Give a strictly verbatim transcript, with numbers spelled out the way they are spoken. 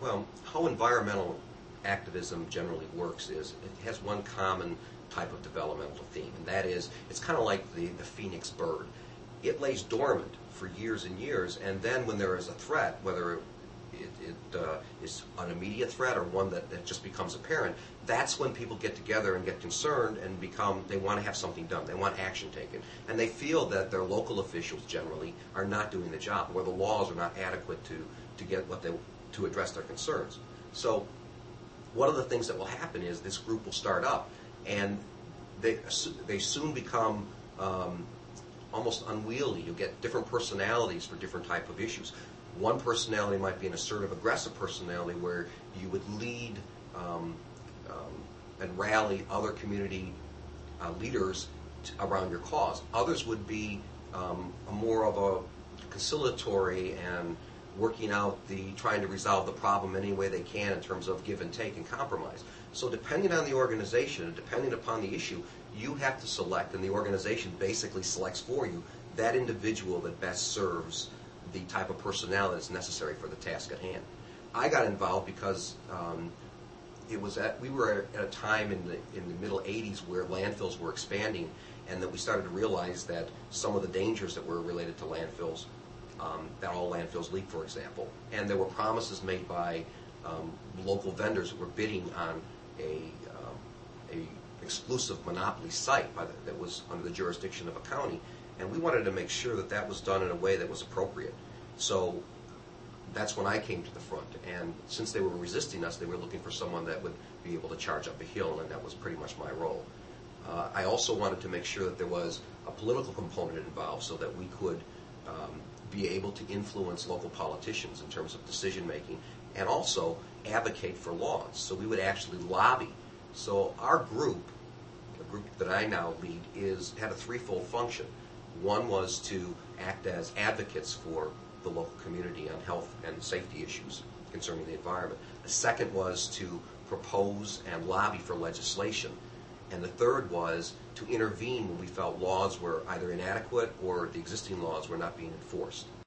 Well, how environmental activism generally works is it has one common type of developmental theme, and that is it's kind of like the, the phoenix bird. It lays dormant for years and years, and then when there is a threat, whether it, it uh, is an immediate threat or one that, that just becomes apparent, that's when people get together and get concerned and become, they want to have something done. They want action taken. And they feel that their local officials generally are not doing the job, where the laws are not adequate to, to get what they, to address their concerns. So one of the things that will happen is this group will start up, and they, they soon become um, almost unwieldy. You'll get different personalities for different type of issues. One personality might be an assertive, aggressive personality where you would lead um, um, and rally other community uh, leaders t- around your cause. Others would be um, a more of a conciliatory and working out the, trying to resolve the problem any way they can in terms of give and take and compromise. So depending on the organization and depending upon the issue, you have to select, and the organization basically selects for you that individual that best serves the type of personality that's necessary for the task at hand. I got involved because um, it was at, we were at a time in the in the middle eighties where landfills were expanding, and that we started to realize that some of the dangers that were related to landfills, um, that all landfills leak, for example, and there were promises made by um, local vendors that were bidding on a um, a exclusive monopoly site by the, that was under the jurisdiction of a county. And we wanted to make sure that that was done in a way that was appropriate. So that's when I came to the front. And since they were resisting us, they were looking for someone that would be able to charge up a hill, and that was pretty much my role. Uh, I also wanted to make sure that there was a political component involved so that we could um, be able to influence local politicians in terms of decision making, and also advocate for laws. So we would actually lobby. So our group, the group that I now lead, is had a threefold function. One was to act as advocates for the local community on health and safety issues concerning the environment. The second was to propose and lobby for legislation. And the third was to intervene when we felt laws were either inadequate or the existing laws were not being enforced.